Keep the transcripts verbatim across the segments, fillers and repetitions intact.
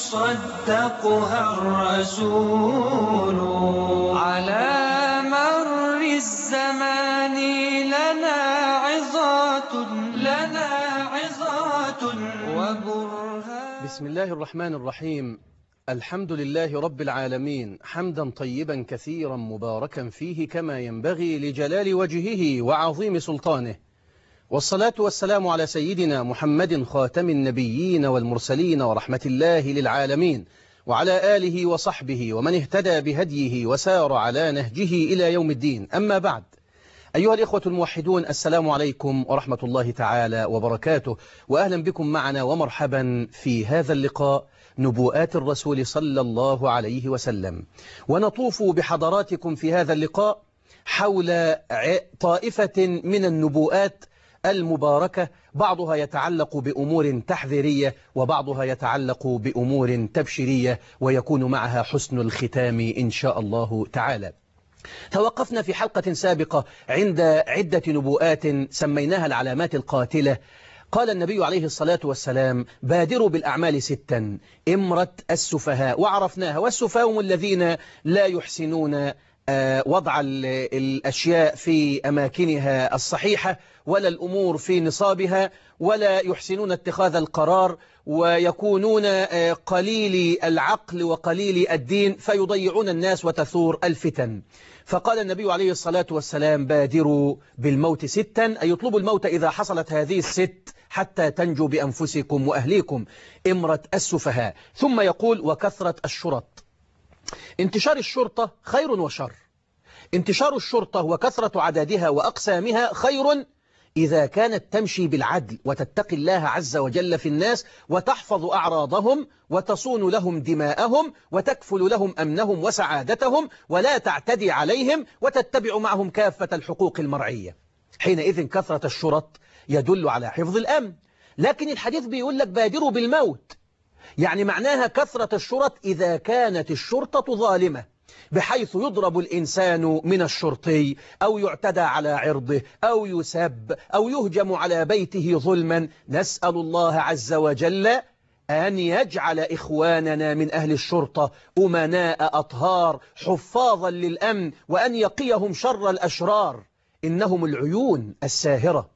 يصدقها الرسول. على مر الزمان لنا عظات لنا عظات وبرهان. بسم الله الرحمن الرحيم. الحمد لله رب العالمين، حمدا طيبا كثيرا مباركا فيه كما ينبغي لجلال وجهه وعظيم سلطانه، والصلاة والسلام على سيدنا محمد خاتم النبيين والمرسلين ورحمة الله للعالمين، وعلى آله وصحبه ومن اهتدى بهديه وسار على نهجه إلى يوم الدين. أما بعد، أيها الإخوة الموحدون، السلام عليكم ورحمة الله تعالى وبركاته، وأهلا بكم معنا ومرحبا في هذا اللقاء نبوءات الرسول صلى الله عليه وسلم. ونطوف بحضراتكم في هذا اللقاء حول طائفة من النبوءات المباركة، بعضها يتعلق بأمور تحذيرية وبعضها يتعلق بأمور تبشيرية، ويكون معها حسن الختام إن شاء الله تعالى. توقفنا في حلقة سابقة عند عدة نبوءات سميناها العلامات القاتلة. قال النبي عليه الصلاة والسلام: بادروا بالأعمال ستا إمرة السفهاء، وعرفناها. والسفهاء هم الذين لا يحسنون وضع الأشياء في أماكنها الصحيحة، ولا الأمور في نصابها، ولا يحسنون اتخاذ القرار، ويكونون قليل العقل وقليل الدين، فيضيعون الناس وتثور الفتن. فقال النبي عليه الصلاة والسلام: بادروا بالموت ستا، أي يطلبوا الموت إذا حصلت هذه الست حتى تنجوا بأنفسكم وأهليكم. إمرة السفهاء. ثم يقول: وكثرة الشرط. انتشار الشرطة خير وشر. انتشار الشرطة وكثرة عددها وأقسامها خير إذا كانت تمشي بالعدل وتتقي الله عز وجل في الناس، وتحفظ أعراضهم وتصون لهم دماءهم وتكفل لهم أمنهم وسعادتهم، ولا تعتدي عليهم وتتبع معهم كافة الحقوق المرعية. حينئذ كثرة الشرط يدل على حفظ الأمن. لكن الحديث بيقول لك: بادروا بالموت، يعني معناها كثرة الشرط إذا كانت الشرطة ظالمة، بحيث يضرب الإنسان من الشرطي، أو يعتدى على عرضه، أو يسب، أو يهجم على بيته ظلما. نسأل الله عز وجل أن يجعل إخواننا من أهل الشرطة أمناء أطهار حفاظا للأمن، وأن يقيهم شر الأشرار. إنهم العيون الساهرة،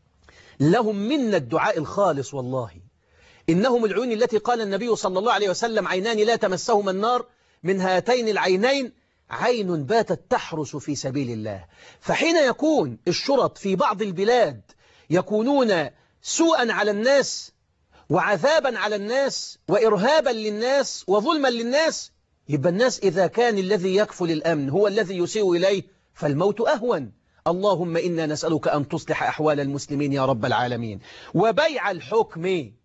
لهم منا الدعاء الخالص. والله إنهم العيون التي قال النبي صلى الله عليه وسلم: عينان لا تمسهما النار، من هاتين العينين عين باتت تحرس في سبيل الله. فحين يكون الشرط في بعض البلاد يكونون سوءا على الناس وعذابا على الناس وإرهابا للناس وظلما للناس، يبقى الناس إذا كان الذي يكفل الأمن هو الذي يسيء إليه فالموت أهون. اللهم إنا نسألك أن تصلح أحوال المسلمين يا رب العالمين. وبيع الحكم،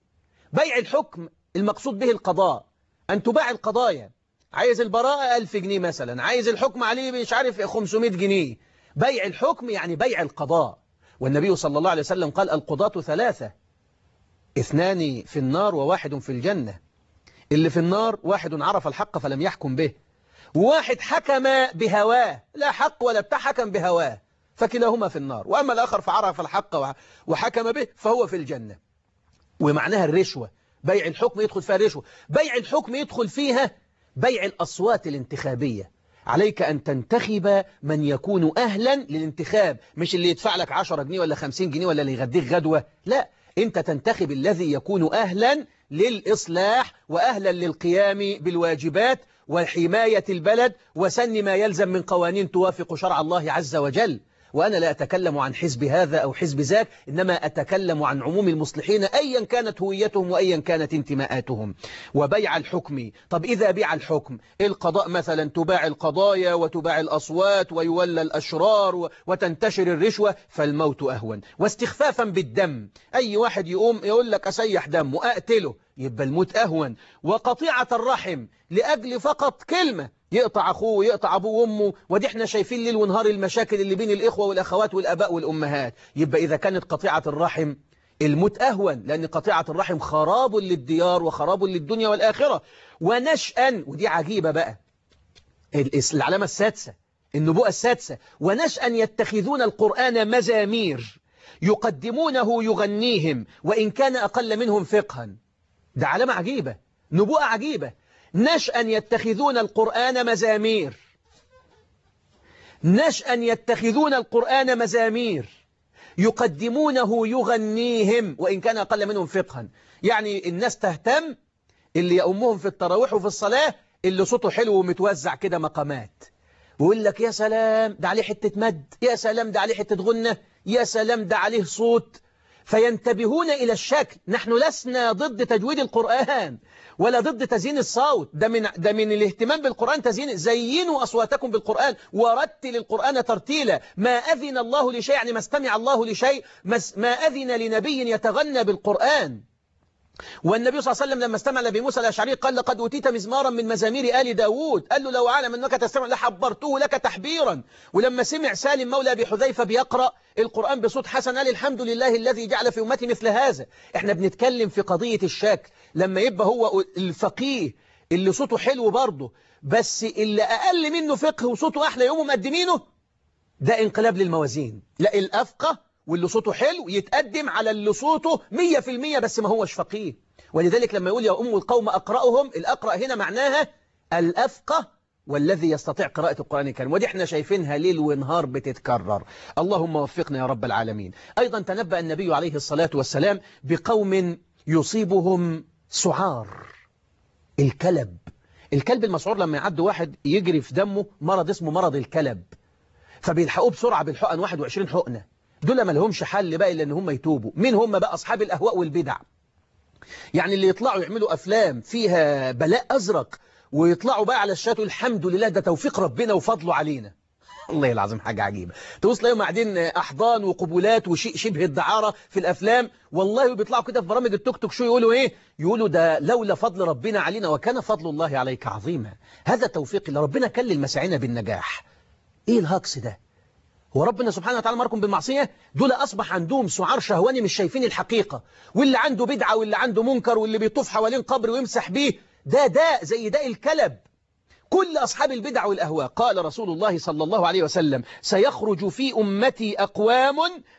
بيع الحكم المقصود به القضاء، أن تباع القضايا. عايز البراءة ألف جنيه مثلا، عايز الحكم عليه مش عارف خمسمائة جنيه. بيع الحكم يعني بيع القضاء. والنبي صلى الله عليه وسلم قال: القضاة ثلاثة، اثنان في النار وواحد في الجنة. اللي في النار واحد عرف الحق فلم يحكم به، وواحد حكم بهواه، لا حق ولا بتاع، حكم بهواه، فكلاهما في النار. وأما الآخر فعرف الحق وحكم به فهو في الجنة. ومعناها الرشوة. بيع الحكم يدخل فيها الرشوة. بيع الحكم يدخل فيها بيع الأصوات الانتخابية. عليك أن تنتخب من يكون أهلا للانتخاب، مش اللي يدفع لك عشرة جنيه ولا خمسين جنيه ولا اللي يغديك غدوة. لا، أنت تنتخب الذي يكون أهلا للإصلاح وأهلا للقيام بالواجبات وحماية البلد وسن ما يلزم من قوانين توافق شرع الله عز وجل. وأنا لا أتكلم عن حزب هذا أو حزب ذاك، إنما أتكلم عن عموم المصلحين أيا كانت هويتهم وأيا كانت انتماءاتهم. وبيع الحكم. طب إذا بيع الحكم، القضاء مثلا، تباع القضايا وتباع الأصوات ويولى الأشرار وتنتشر الرشوة، فالموت أهون. واستخفافا بالدم، أي واحد يقوم يقول لك أسيح دمه أقتله، يبقى الموت أهون. وقطيعة الرحم لأجل فقط كلمة، يقطع أخوه ويقطع أبوه وأمه، ودي احنا شايفين ليل ونهار المشاكل اللي بين الإخوة والأخوات والأباء والأمهات. يبقى إذا كانت قطيعة الرحم الموت أهون، لأن قطيعة الرحم خراب للديار وخراب للدنيا والآخرة. ونشأا، ودي عجيبة بقى، العلامة السادسة، النبوءة السادسة: ونشأا يتخذون القرآن مزامير يقدمونه يغنيهم وإن كان أقل منهم فقها. ده علامة عجيبة. نبوءة عجيبة. نشأ يتخذون القرآن مزامير، نشأ يتخذون القرآن مزامير يقدمونه يغنيهم وإن كان أقل منهم فقها. يعني الناس تهتم اللي يأمهم في التراويح وفي الصلاة اللي صوته حلو ومتوزع كده مقامات، ويقول لك يا سلام ده عليه حتة مد، يا سلام ده عليه حتة غنة، يا سلام ده عليه صوت. فينتبهون إلى الشكل. نحن لسنا ضد تجويد القرآن ولا ضد تزيين الصوت، ده من ده من الاهتمام بالقرآن تزيين. زينوا أصواتكم بالقرآن ورتل القرآن ترتيلا. ما أذن الله لشيء، يعني ما استمع الله لشيء، ما أذن لنبي يتغنى بالقرآن. والنبي صلى الله عليه وسلم لما استمع لأبي موسى الأشعري قال لقد أوتيت مزمارا من مزامير آل داود، قال له لو أعلم أنك تستمع لحبرته لك تحبيرا. ولما سمع سالم مولى أبي حذيفة بيقرأ القرآن بصوت حسن قال الحمد لله الذي جعل في أمتي مثل هذا. احنا بنتكلم في قضية الشكل. لما يبقى هو الفقيه اللي صوته حلو برضه بس اللي أقل منه فقه وصوته أحلى يقوموا مقدمينه، ده انقلاب للموازين. لا، الأفقه واللي صوته حلو يتقدم على اللي صوته مية في المية بس ما هوش فقيه. ولذلك لما يقول يا أم القوم أقرأهم، الأقرأ هنا معناها الأفقه والذي يستطيع قراءة القرآن الكريم. ودي احنا شايفينها ليل ونهار بتتكرر. اللهم وفقنا يا رب العالمين. أيضا تنبأ النبي عليه الصلاة والسلام بقوم يصيبهم سعار الكلب. الكلب المسعور لما يعد واحد يجري في دمه مرض اسمه مرض الكلب، فبيلحقوه بسرعة بالحقن واحد وعشرين حقنة. دول ما لهمش حل بقى إلا إن هم يتوبوا. مين هم بقى؟ أصحاب الأهواء والبدع. يعني اللي يطلعوا يعملوا أفلام فيها بلاء أزرق ويطلعوا بقى على الشات الحمد لله ده توفيق ربنا وفضله علينا. الله العظيم حاجة عجيبة. توصل لهم قاعدين أحضان وقبولات وشيء شبه الدعارة في الأفلام، والله بيطلعوا كده في برامج التوك توك شو يقولوا إيه؟ يقولوا ده لولا فضل ربنا علينا وكان فضل الله عليك عظيما. هذا توفيق اللي ربنا كلل مساعينا بالنجاح. إيه الهجص ده؟ هو ربنا سبحانه وتعالى مركم بالمعصية؟ دول أصبح عندهم سعار شهواني مش شايفين الحقيقة. واللي عنده بدعة واللي عنده منكر واللي بيطوف حوالين قبر ويمسح بيه ده داء زي داء الكلب. كل أصحاب البدع والأهواء. قال رسول الله صلى الله عليه وسلم سيخرج في أمتي أقوام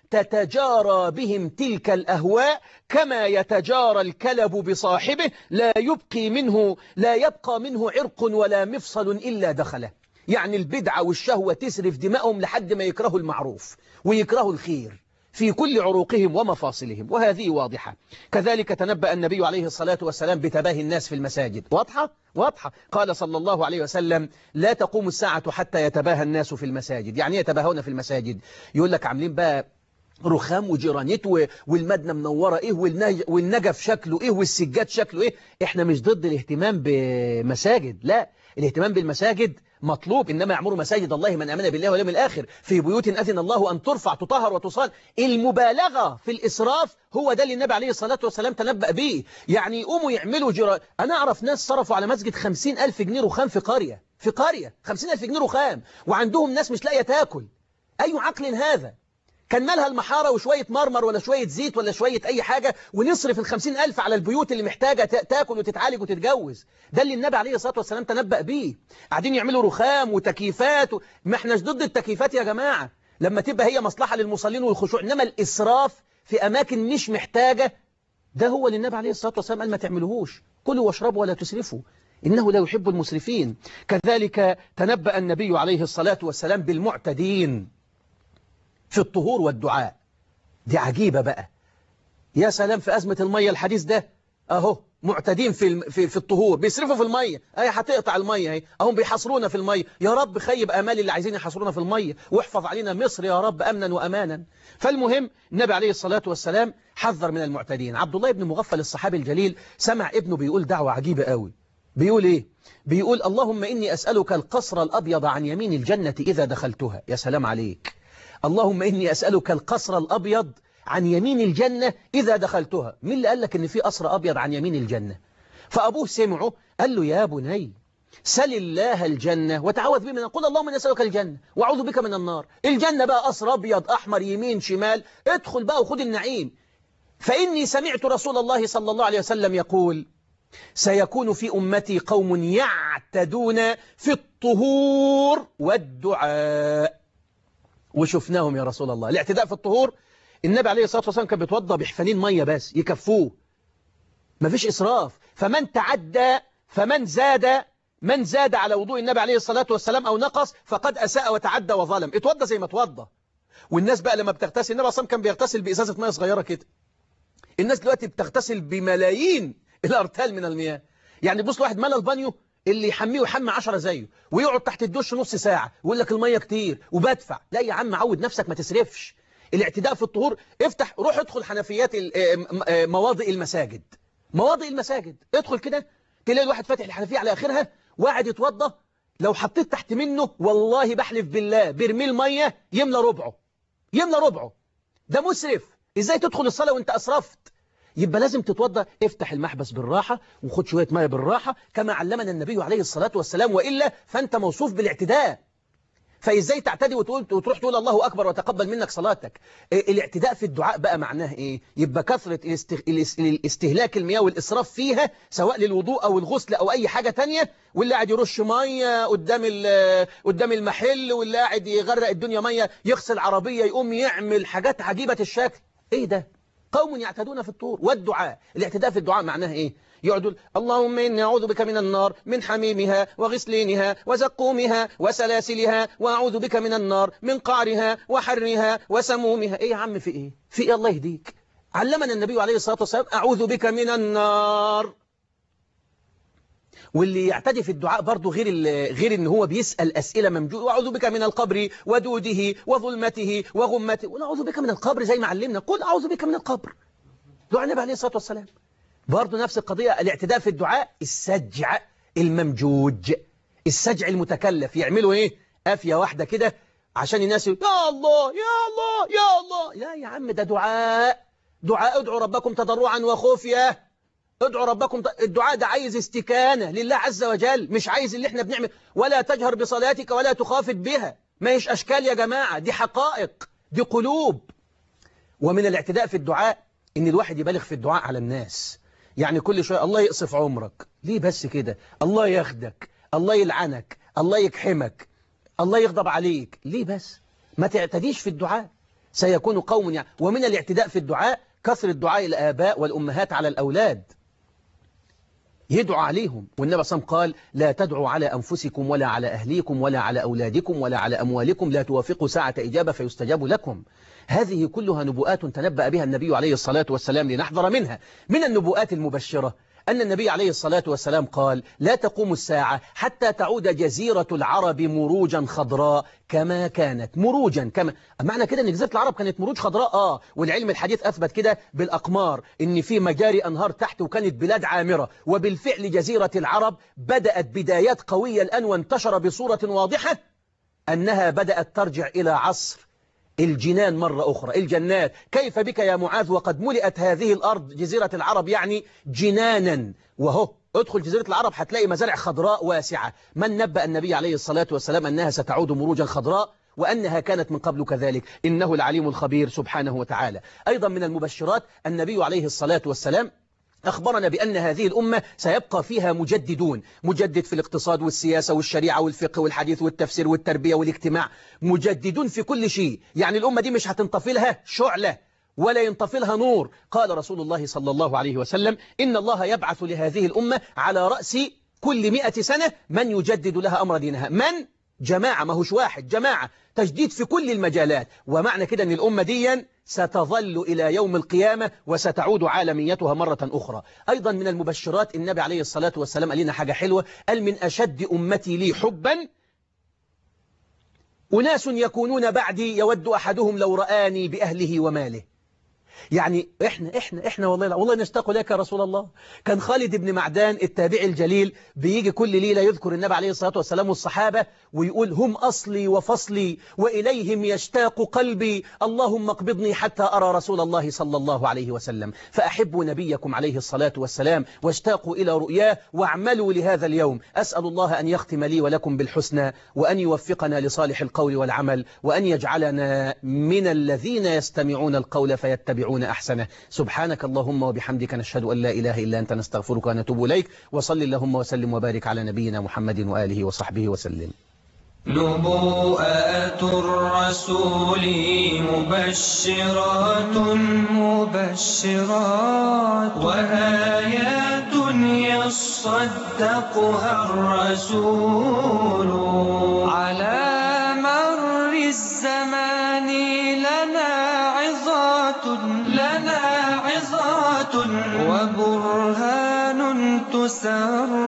تتجارى بهم تلك الأهواء كما يتجارى الكلب بصاحبه لا يبقي منه لا يبقى منه عرق ولا مفصل إلا دخله. يعني البدعة والشهوة تسرف دماءهم لحد ما يكرهوا المعروف ويكرهوا الخير في كل عروقهم ومفاصلهم، وهذه واضحة. كذلك تنبأ النبي عليه الصلاة والسلام بتباهي الناس في المساجد. واضحة؟ واضحة. قال صلى الله عليه وسلم لا تقوم الساعة حتى يتباهى الناس في المساجد. يعني يتباهون في المساجد؟ يقول لك عاملين بقى رخام وجرانيت والمدنة منورة إيه والنجف شكله إيه والسجاد شكله إيه. إحنا مش ضد الاهتمام بمساجد، لا، الاهتمام بالمساجد مطلوب. إنما يعمر مساجد الله من آمن بالله واليوم الآخر في بيوت أذن الله أن ترفع تطهر وتصال. المبالغة في الإسراف هو ده اللي النبي عليه الصلاة والسلام تنبأ به. يعني يقوموا يعملوا جرا. أنا أعرف ناس صرفوا على مسجد خمسين ألف جنيه رخام في قرية في قرية خمسين ألف جنيه رخام وعندهم ناس مش لاقية تاكل. أي عقل هذا؟ كان مالها المحارة وشوية مرمر ولا شوية زيت ولا شوية أي حاجة ونصرف الخمسين ألف على البيوت اللي محتاجة تاكل وتتعالج وتتجوز. ده اللي النبي عليه الصلاة والسلام تنبأ بيه. قاعدين يعملوا رخام وتكييفات و... ما احناش ضد التكييفات يا جماعة لما تبقى هي مصلحة للمصلين والخشوع، إنما الإسراف في أماكن مش محتاجة ده هو اللي النبي عليه الصلاة والسلام قال ما تعملوهوش. كلوا واشربوا ولا تسرفوا إنه لا يحب المسرفين. كذلك تنبأ النبي عليه الصلاة والسلام بالمعتدين في الطهور والدعاء. دي عجيبة بقى. يا سلام في أزمة المية الحديث ده أهو معتدين في في, في الطهور بيصرفوا في المية. أي هتقطع المية اهي أهم بيحصرونا في المية. يا رب خيب أمال اللي عايزين يحصرونا في المية واحفظ علينا مصر يا رب أمنا وأمانا. فالمهم النبي عليه الصلاة والسلام حذر من المعتدين. عبد الله بن مغفل الصحابي الجليل سمع ابنه بيقول دعوة عجيبة قوي. بيقول إيه؟ بيقول اللهم إني أسألك القصر الأبيض عن يمين الجنة إذا دخلتها. يا سلام عليك. اللهم إني أسألك القصر الأبيض عن يمين الجنة إذا دخلتها. مين اللي قال لك إن في قصر أبيض عن يمين الجنة؟ فأبوه سمعه قال له يا بني سل الله الجنة وتعوذ به من قل اللهم إني أسألك الجنة وأعوذ بك من النار. الجنة بقى قصر أبيض أحمر يمين شمال، ادخل بقى وخد النعيم. فإني سمعت رسول الله صلى الله عليه وسلم يقول سيكون في أمتي قوم يعتدون في الطهور والدعاء. وشفناهم يا رسول الله. الاعتداء في الطهور النبي عليه الصلاة والسلام كان بيتوضى بحفنين مية بس يكفوه، مفيش إسراف. فمن تعدى فمن زاد من زاد على وضوء النبي عليه الصلاة والسلام أو نقص فقد أساء وتعدى وظلم. اتوضى زي ما اتوضى. والناس بقى لما بتغتسل، النبي أصلا كان بيغتسل بإزازة مية صغيرة كده. الناس دلوقتي بتغتسل بملايين الأرتال من المياه. يعني بص واحد ملى البانيو اللي يحميه ويحمي عشرة زيه ويقعد تحت الدش نص ساعة ويقول لك المية كتير وبدفع. لا يا عم، عود نفسك ما تسرفش. الاعتداء في الطهور، افتح روح ادخل حنفيات مواضع المساجد. مواضع المساجد ادخل كده تلاقي الواحد فاتح الحنفية على آخرها وقاعد يتوضى. لو حطيت تحت منه والله بحلف بالله برميل مية يملى ربعه، يملى ربعه. ده مسرف. ازاي تدخل الصلاة وانت أسرفت؟ يبقى لازم تتوضى. افتح المحبس بالراحة وخد شوية مية بالراحة كما علمنا النبي عليه الصلاة والسلام، وإلا فأنت موصوف بالاعتداء. فإزاي تعتدي وتقول وتروح تقول الله أكبر وتقبل منك صلاتك؟ الاعتداء في الدعاء بقى معناه إيه؟ يبقى كثرة الاستهلاك المياه والإسراف فيها سواء للوضوء أو الغسل أو أي حاجة تانية، واللي قاعد يرش مية قدام قدام المحل، واللي قاعد يغرق الدنيا مية، يغسل عربية، يقوم يعمل حاجات عجيبة الشكل. إيه ده؟ قوم يعتدون في الطور. والدعاء، الاعتداء في الدعاء معناه إيه؟ يقعدوا اللهم إني أعوذ بك من النار من حميمها وغسلينها وزقومها وسلاسلها، وأعوذ بك من النار من قعرها وحرها وسمومها. إيه يا عم في إيه؟ في إيه؟ الله يهديك. علمنا النبي عليه الصلاة والسلام أعوذ بك من النار. واللي يعتدي في الدعاء برضه غير غير ان هو بيسأل أسئلة ممجوءة، وأعوذ بك من القبر ودوده وظلمته وغمته. ونعوذ بك من القبر زي ما علمنا، قل أعوذ بك من القبر. دعاء النبي عليه الصلاة والسلام برضه نفس القضية. الاعتداء في الدعاء السجع الممجوج، السجع المتكلف. يعملوا ايه؟ قافية واحدة كده عشان الناس يقول يا الله يا الله يا الله. لا يا عم، ده دعاء. دعاء ادعوا ربكم تضرعا وخفية. ادعوا ربكم. الدعاء ده عايز استكانة لله عز وجل، مش عايز اللي احنا بنعمل. ولا تجهر بصلاتك ولا تخافت بها. ما هيش أشكال يا جماعة، دي حقائق، دي قلوب. ومن الاعتداء في الدعاء ان الواحد يبالغ في الدعاء على الناس. يعني كل شوية الله يقصف عمرك، ليه بس كده؟ الله ياخدك، الله يلعنك، الله يكحمك، الله يغضب عليك، ليه بس؟ ما تعتديش في الدعاء. سيكون قوم يعني. ومن الاعتداء في الدعاء كثر الدعاء الآباء والأمهات على الأولاد، يدعو عليهم. والنبي صلى الله عليه وسلم قال لا تدعوا على أنفسكم ولا على أهليكم ولا على أولادكم ولا على أموالكم، لا توافقوا ساعة إجابة فيستجاب لكم. هذه كلها نبوءات تنبأ بها النبي عليه الصلاة والسلام لنحذر منها. من النبوءات المبشرة أن النبي عليه الصلاة والسلام قال لا تقوم الساعة حتى تعود جزيرة العرب مروجا خضراء كما كانت. مروجا كما معنى كده أن جزيرة العرب كانت مروج خضراء. آه والعلم الحديث أثبت كده بالأقمار أن في مجاري أنهار تحت وكانت بلاد عامرة. وبالفعل جزيرة العرب بدأت بدايات قوية الآن وانتشر بصورة واضحة أنها بدأت ترجع إلى عصر الجنان مرة أخرى. الجنات كيف بك يا معاذ وقد ملئت هذه الأرض جزيرة العرب يعني جنانا. وهو ادخل جزيرة العرب هتلاقي مزارع خضراء واسعة. من نبأ النبي عليه الصلاة والسلام أنها ستعود مروجا خضراء وأنها كانت من قبل كذلك؟ إنه العليم الخبير سبحانه وتعالى. أيضا من المبشرات النبي عليه الصلاة والسلام أخبرنا بأن هذه الأمة سيبقى فيها مجددون. مجدد في الاقتصاد والسياسة والشريعة والفقه والحديث والتفسير والتربية والاجتماع. مجددون في كل شيء. يعني الأمة دي مش هتنطفي لها شعلة ولا ينطفي لها نور. قال رسول الله صلى الله عليه وسلم إن الله يبعث لهذه الأمة على رأس كل مئة سنة من يجدد لها أمر دينها. من؟ جماعة، ما هوش واحد، جماعة. تجديد في كل المجالات. ومعنى كده أن الأمة دي ستظل إلى يوم القيامة وستعود عالميتها مرة أخرى. أيضا من المبشرات النبي عليه الصلاة والسلام قال لنا حاجة حلوة، قال من أشد أمتي لي حبا أناس يكونون بعدي يود أحدهم لو رآني بأهله وماله. يعني إحنا إحنا إحنا والله والله نشتاق لك يا رسول الله. كان خالد بن معدان التابعي الجليل بيجي كل ليلة يذكر النبي عليه الصلاة والسلام والصحابة ويقول هم أصلي وفصلي وإليهم يشتاق قلبي، اللهم اقبضني حتى أرى رسول الله صلى الله عليه وسلم. فأحبوا نبيكم عليه الصلاة والسلام واشتاقوا إلى رؤياه واعملوا لهذا اليوم. أسأل الله أن يختم لي ولكم بالحسنى وأن يوفقنا لصالح القول والعمل وأن يجعلنا من الذين يستمعون القول فيتبعون أحسنه. سبحانك اللهم وبحمدك نشهد أن لا إله إلا أنت نستغفرك ونتوب إليك. وصل اللهم وسلم وبارك على نبينا محمد وآله وصحبه وسلم. نبوءات الرسول مبشرات مبشرات وآيات يصدقها الرسول. على مر الزمان لنا عظات لنا عظات وبرهان تسر